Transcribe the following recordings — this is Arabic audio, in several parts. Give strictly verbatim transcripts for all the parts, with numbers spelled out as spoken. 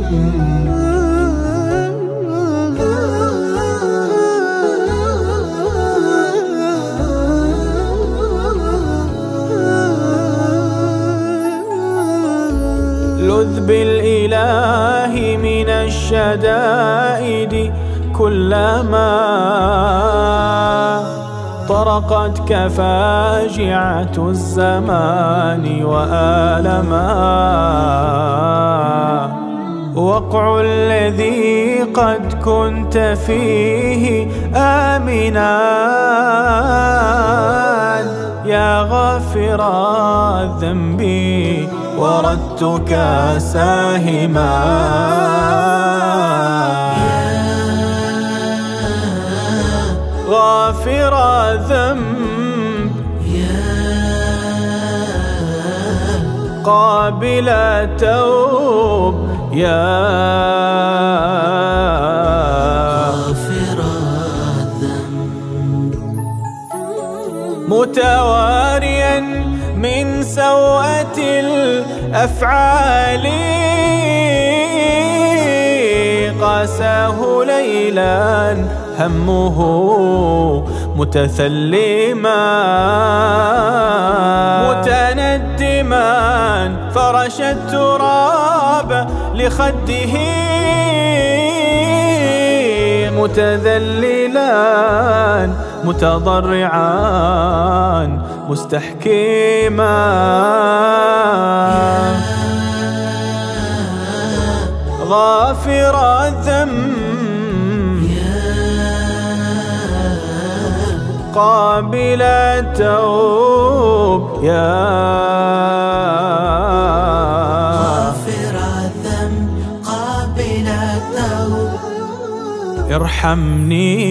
لذ بالإله من الشدائد كلما طرقت كفاجعة الزمان وآلما. وقع الذي قد كنت فيه آمنا يا غافر الذنب وردتك ساهما. غافر الذنب قابل التوب يا غافر الذنب متواريا من سوءة الأفعال قاساه ليلا همه متثلما متندما فرش التراب لخده متذللا متضرعا مستحكما. غافر الذنب قابل التوب يا غافر الذنب قابل التوب ارحمني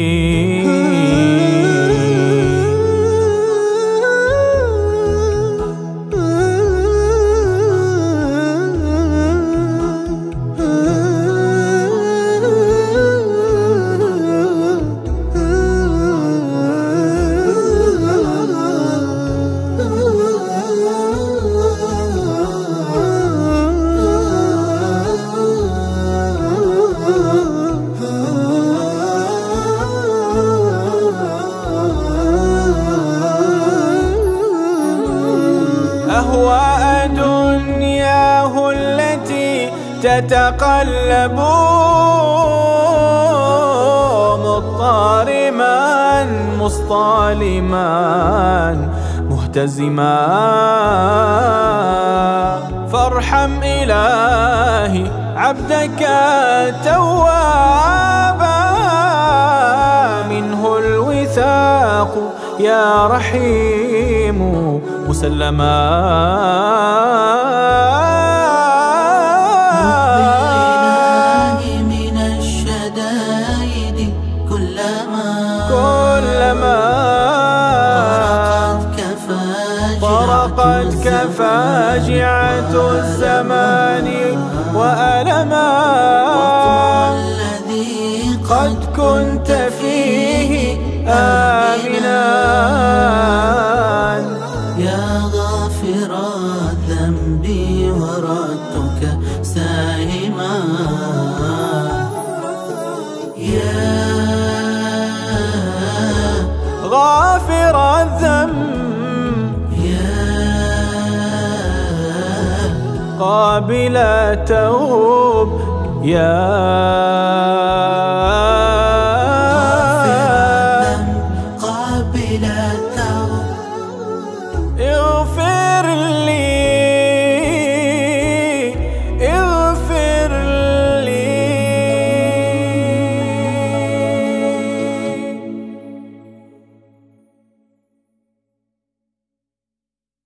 أهواء دنياه التي تتقلب مضطرما مصطلما مهتزما. فارحم إلهي عبدك توابا منه الوثاق يا رحيم مسلما. بالإله من الشدائد كلما كلما طرقت كفاجعة الزمان وألما. الذي قد كنت فيه آمنا يا غافر الذنب وردتك ساهما. يا غافر الذنب قابل التوب يا